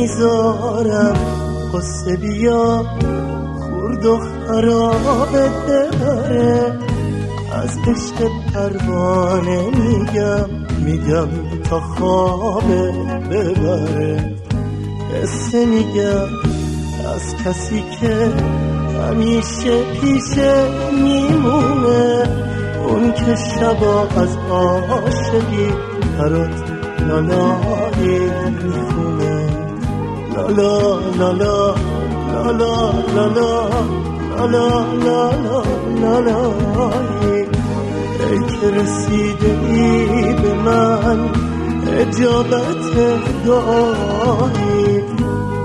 نمیذارم قصه بیا خورد و خراب ببره، از عشق پروانه میگم تا خواب ببره. قصه میگم از کسی که همیشه پیشه میمونه، اون که شبا از عاشقی برات لالایی میخونه. لالا لالا لالا لالا لالا لالا لالایی، ای که رسیده ای به من اجابت دعایی.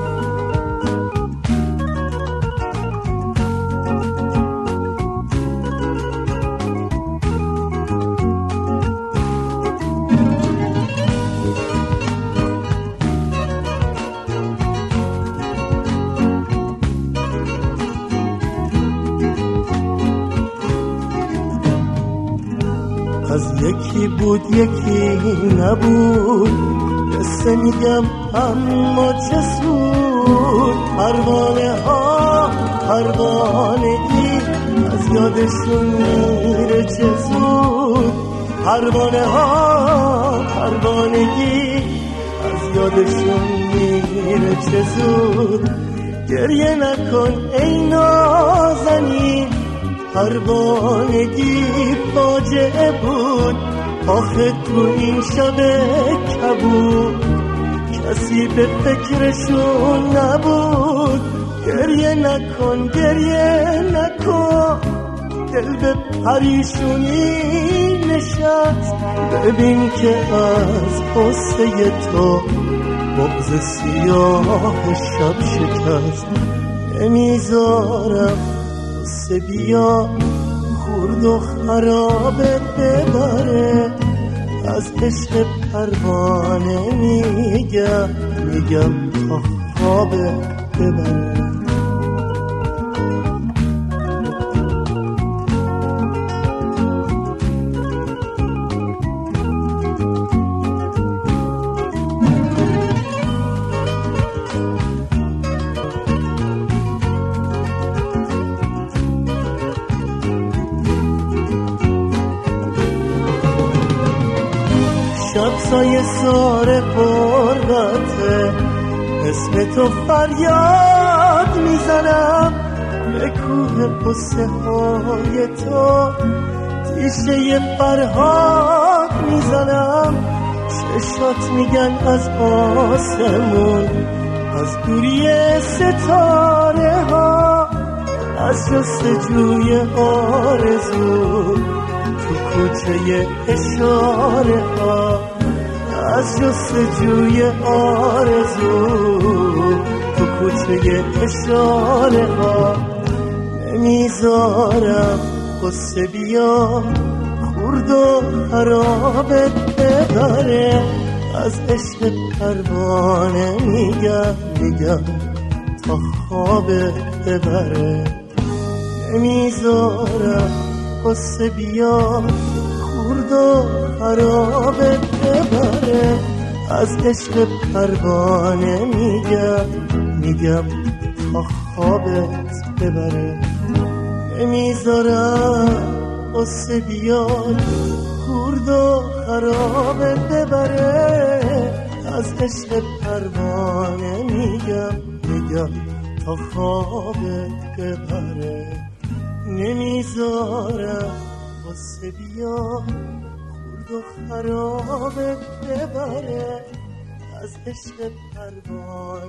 از یکی بود یکی نبود، قصه میگم اما چه سود. پروانه ها پروانگی از یادشون میره چه زود. پروانه ها پروانگی از یادشون میره چه زود. گریه نکن ای نازنین، پروانگی فاجعه بود. آخه تو این شب کبود کسی به فکرشون نبود. گریه نکن گریه نکن، دل به پریشونی نشست. ببین که از قصه تو بغض سیاه شب شکست. نمیذارم قصه بیا خورد و خراب ببره، از عشق پروانه میگم تا خواب ببره. شب سایه سار فرقته، اسم تو فریاد میزنم. به کوه قصه های تو تیشه فرهاد میزنم. چشات میگن از آسمون، از دوری ستاره ها، از جستجوی آرزو تو کوچه اشاره ها، از جستجوی آرزو تو کوچه اشاره ها. نمیذارم قصه بیا خورد و خرابت ببره، از عشق پروانه میگم تا خوابت ببره. نمیذارم قصه بیا خورد و خرابت ببره، از عشق پروانه میگم تا خوابت ببره. نمیذارم قصه بیاد خورد و خرابت ببره، از عشق پروانه میگم تا خوابت ببره. نمیذارم قصه بیاد خورد و خرابت ببره، از عشق پروانه